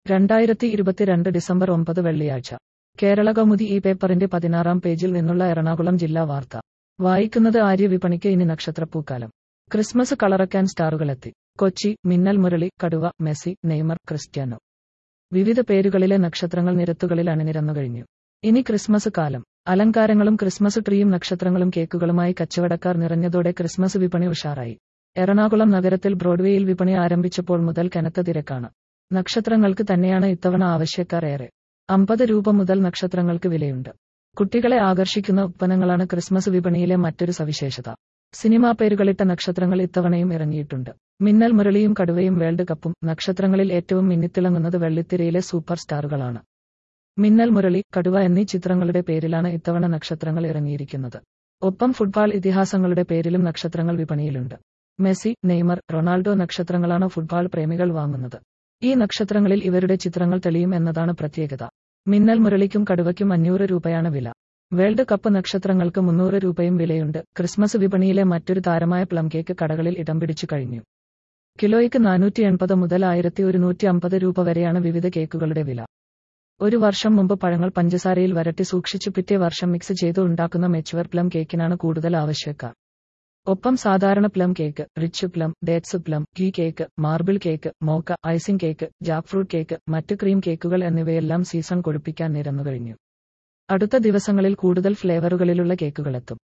2022 December 9 വെള്ളിയാഴ്ച. കേരളകൗമുദി ഈ പേപ്പറിന്റെ 16-ാം പേജിൽ നിന്നുള്ള എറണാകുളം ജില്ലാ വാർത്ത. വായിക്കുന്നത് ആര്യ. വിപണിക്ക് ഇനി നക്ഷത്രപ്പൂക്കാലം. ക്രിസ്മസ് കളറക്കാൻ സ്റ്റാറുകളെത്തി. കൊച്ചി. മിന്നൽ മുരളി, കടുവ, മെസ്സി, നെയ്മർ, ക്രിസ്റ്റ്യാനോ. വിവിധ പേരുകളിലെ നക്ഷത്രങ്ങൾ നിരത്തുകളിൽ അണിനിരന്നു കഴിഞ്ഞു. ഇനി ക്രിസ്മസ് കാലം. അലങ്കാരങ്ങളും ക്രിസ്മസ് ട്രീയും നക്ഷത്രങ്ങളും കേക്കുകളുമായി കച്ചവടക്കാർ നിറഞ്ഞതോടെ ക്രിസ്മസ് വിപണി ഉഷാറായി. എറണാകുളം നഗരത്തിൽ ബ്രോഡ്വേയിൽ വിപണി ആരംഭിച്ചപ്പോൾ മുതൽ കനത്ത തിരക്കാണ്. നക്ഷത്രങ്ങൾക്ക് തന്നെയാണ് ഇത്തവണ ആവശ്യക്കാർ ഏറെ. 50 രൂപ മുതൽ നക്ഷത്രങ്ങൾക്ക് വിലയുണ്ട്. കുട്ടികളെ ആകർഷിക്കുന്ന ഉത്പന്നങ്ങളാണ് ക്രിസ്മസ് വിപണിയിലെ മറ്റൊരു സവിശേഷത. സിനിമാ പേരുകളിട്ട നക്ഷത്രങ്ങൾ ഇത്തവണയും ഇറങ്ങിയിട്ടുണ്ട്. മിന്നൽ മുരളിയും കടുവയും വേൾഡ് കപ്പും. നക്ഷത്രങ്ങളിൽ ഏറ്റവും മിന്നിത്തിളങ്ങുന്നത് വെള്ളിത്തിരയിലെ സൂപ്പർ സ്റ്റാറുകളാണ്. മിന്നൽ മുരളി, കടുവ എന്നീ ചിത്രങ്ങളുടെ പേരിലാണ് ഇത്തവണ നക്ഷത്രങ്ങൾ ഇറങ്ങിയിരിക്കുന്നത്. ഒപ്പം ഫുട്ബോൾ ഇതിഹാസങ്ങളുടെ പേരിലും നക്ഷത്രങ്ങൾ വിപണിയിലുണ്ട്. മെസ്സി, നെയ്മർ, റൊണാൾഡോ നക്ഷത്രങ്ങളാണ് ഫുട്ബോൾ പ്രേമികൾ വാങ്ങുന്നത്. ഈ നക്ഷത്രങ്ങളിൽ ഇവരുടെ ചിത്രങ്ങൾ തെളിയും എന്നതാണ് പ്രത്യേകത. മിന്നൽ മുരളിക്കും കടുവയ്ക്കും 500 രൂപയാണ് വില. വേൾഡ് കപ്പ് നക്ഷത്രങ്ങൾക്ക് 300 രൂപയും വിലയുണ്ട്. ക്രിസ്മസ് വിപണിയിലെ മറ്റൊരു താരമായ പ്ലം കേക്ക് കടകളിൽ ഇടം പിടിച്ചു കഴിഞ്ഞു. കിലോയ്ക്ക് 480 മുതൽ 1150 രൂപ വരെയാണ് വിവിധ കേക്കുകളുടെ വില. ഒരു വർഷം മുമ്പ് പഴങ്ങൾ പഞ്ചസാരയിൽ വരട്ടി സൂക്ഷിച്ചു പിറ്റേ വർഷം മിക്സ് ചെയ്ത് ഉണ്ടാക്കുന്ന മെച്ചുവർ പ്ലം കേക്കിനാണ് കൂടുതൽ ആവശ്യക്കാർ. ഒപ്പം സാധാരണ plum cake, rich plum, dates plum, ghee cake, marble cake, mocha, icing cake, jackfruit cake, മറ്റ് ക്രീം കേക്കുകൾ എന്നിവയെല്ലാം സീസൺ കൊഴുപ്പിക്കാൻ നിരന്നു കഴിഞ്ഞു. അടുത്ത ദിവസങ്ങളിൽ കൂടുതൽ ഫ്ലേവറുകളിലുള്ള കേക്കുകളെത്തും.